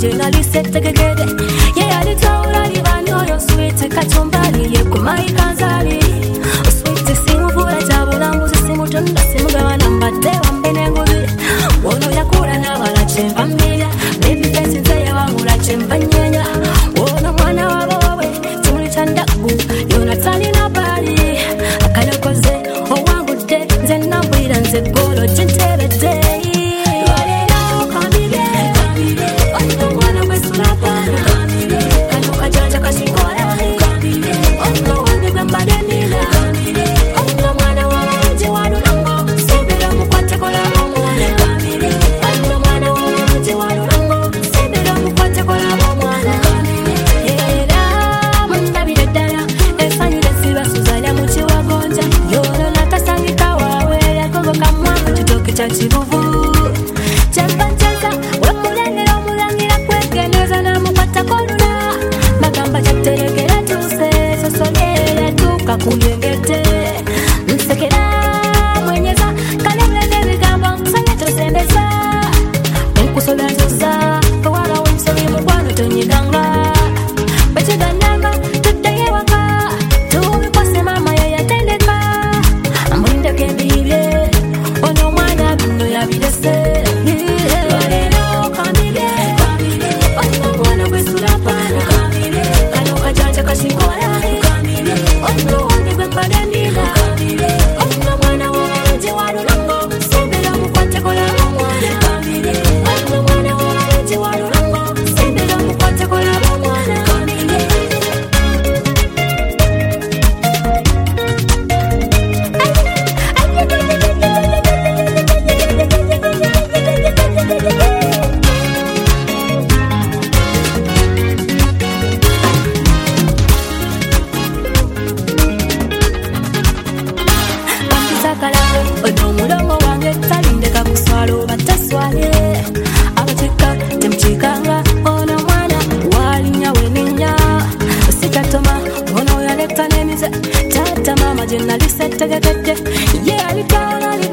jenalise tegegede ye alitaura libano yo sweet kachombali ye kumaikanzali sweet simuvura tabulambu simutunda simugabana mbate wambene nguzi wono yakura nabala chempamira baby face nzaya wangula chempanyenya wono mwana wabowe tulitandagu yonatani nabali akalokoze owangude nze nambwira nze golo chintebede chivuvu champanchaza wemulangira mulangira kwegeneza na mupata kolula magamba chaterekera tuse sosogera tukakuyengete nsekera mwenyeza kalengene bigambo nsanya tosembeza nkusolanzuza kawala wensoli mukwano tonyiganga bachiganyanga tuddaye waka tubikose mama yayatendeka amwindeke mbibye ono mwana bino yabirese lero kamile ono mwana gwesulapana kano kajanja kashikola ono wange gwembadanira ono mwana wanje walulongo sembera mukwate kola omwana ono mwana wanje walulongo sembera mukwate kola omwana odomulomo wange talindeka kuswalo bataswale abachika temchikanga ono mwana walinya weninya sitatoma ono yaleta nemize tata mama jenalise tegegede ye alitaona